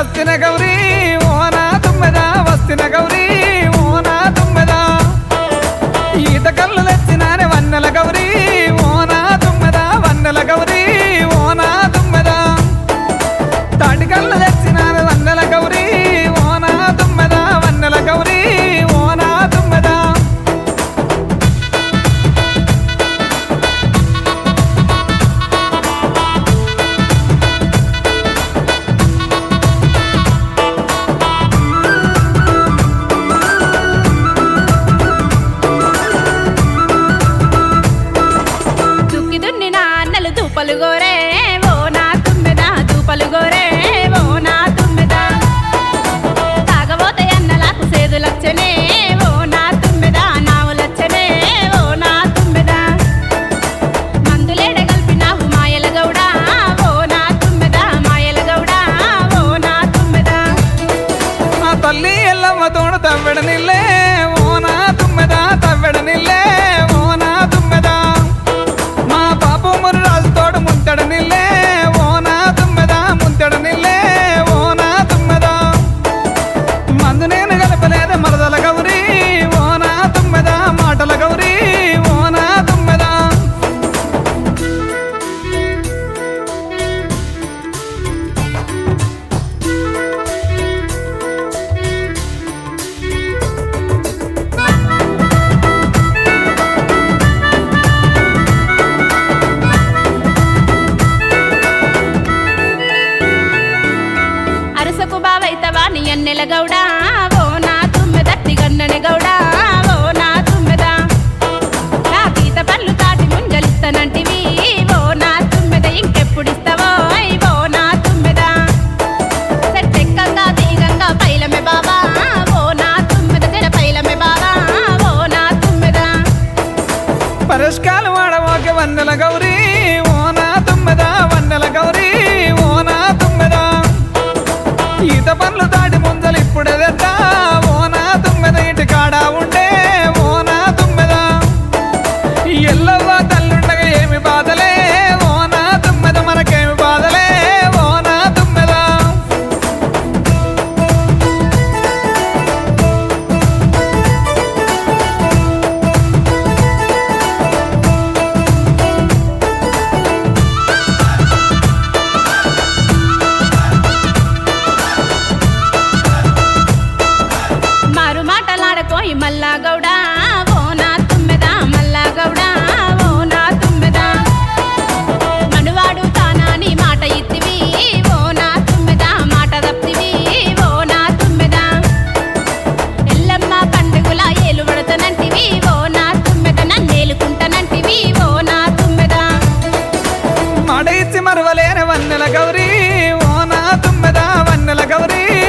వస్తిన గౌరీ ఓ నా తుమ్మెద వస్తిన గౌరీ ఓ నా తుమ్మెద ఈత కళ్ళు తెచ్చినానే వన్నెల గౌరీ ఓ నా తుమ్మెద వన్నెల గౌరీ ఓ నా తుమ్మెద తాటి కళ్ళు తెచ్చినానే వన్నెల గౌరీ ఓ నా తుమ్మెద వన్నెల గౌరీ ఓ నా తుమ్మెద దూపలు గోరే ఓ నా తుమ్మెద దూపలు గోరే ఓ నా తుమ్మెద తాగబోతే అన్నలకు సేదులచ్చనే ఓ నా తుమ్మెద నావులచ్చనే ఓ నా తుమ్మెద మందులేడ గల్పినావు మాయల గౌడా ఓ నా తుమ్మెద మాయల గౌడా ఓ నా తుమ్మెద ఆ తల్లి ఎల్లమ్మ తోడు తవ్వెడ నిల్లే ఓ నా తుమ్మెద తవ్వెడ నిల్లే ఓ నా తుమ్మెద మా పాపు ముర్రాజు తోడు ముంతడ నిల్లే ఓ నా తుమ్మెద ముంతడ నిల్లే ఓ నా తుమ్మెద మందు నేను గలపలేద మరదల గౌరీ ఓ నా తుమ్మెద మాటల గౌరీ ఓ నా తుమ్మెద అరసకు బావైతవా నీ అన్నెల గౌడా ఓ నా తుమ్మెద తిగన్నె గౌడా ఓ నా తుమ్మెద నా గీత పళ్ళు తాటి ముంజలిస్తానంటివి ఓ నా తుమ్మెద ఇంకెప్పుడిస్తావో ఓ నా తుమ్మెద సెట్టెక్కంగా తీగంగా పైలమే బాబా ఓ నా తుమ్మెద తెర పైలమే బాబా ఓ నా తుమ్మెద పరిష్కాలు వాడవాకే వన్నెల గౌరీ ఓ నా తుమ్మెద వన్నెల గౌరీ ఓ నా తుమ్మెద ఈత పనులు దాటి ముందలు ఇప్పుడెదట ఓ నా తుమ్మెద ఇంటి కాడా ఉండే ఓ నా తుమ్మెద ఎల్లవ్వ తల్లుండగా ఏమి బాధలే ఓ నా తుమ్మెద మనకేమి బాధలే ఓ నా తుమ్మెద మారు మాటలాడకోయి మల్లా గౌడా ఓ నా తుమ్మెద మల్లా గౌడా ఓ నా తుమ్మెద మనువాడు తానాని మాట ఇత్తివి ఓ నా తుమ్మెద మాట తప్పివి ఓ నా తుమ్మెద ఎల్లమ్మ పండుగల ఏలు పడతానంటివి ఓ నా తుమ్మెద నన్నేలుకుంటానంటివి ఓ నా తుమ్మెద మాట ఇచ్చి మరవలేని వన్నెల గౌరీ ఓ నా తుమ్మెద వన్నెల గౌరీ